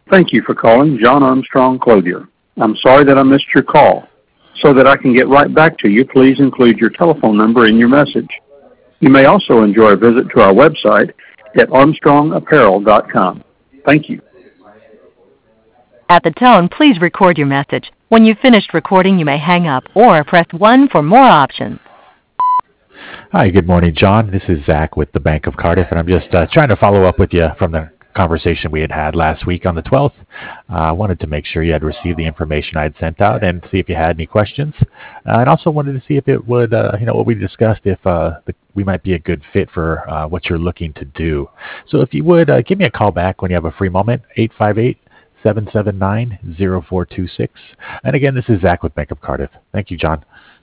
Thank you for calling John Armstrong Clothier. I'm sorry that I missed your call. So that I can get right back to you, please include your telephone number in your message. You may also enjoy a visit to our website at armstrongapparel.com. Thank you. At the tone, please record your message. When you've finished recording, you may hang up or press 1 for more options. Hi, good morning, John. This is Zach with the Bank of Cardiff, and I'm just trying to follow up with you from the conversation we had last week on the 12th. I wanted to make sure you had received the information I had sent out and see if you had any questions. And also wanted to see if it would, what we discussed, if we might be a good fit for what you're looking to do. So if you would, give me a call back when you have a free moment, 858-779-0426. And again, this is Zach with Bank of Cardiff. Thank you, John.